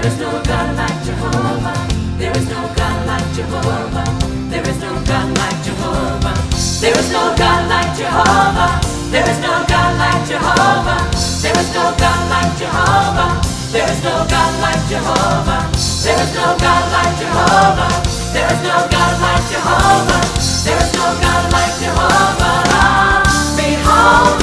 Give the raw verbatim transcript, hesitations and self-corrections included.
There is no God like Jehovah. There is no God like Jehovah. There is no God like Jehovah. There is no God like Jehovah. There is no God like Jehovah. There is no God like Jehovah. There is no God like Jehovah. There is no God like Jehovah. There is no God like Jehovah. There is no God like Jehovah. Behold.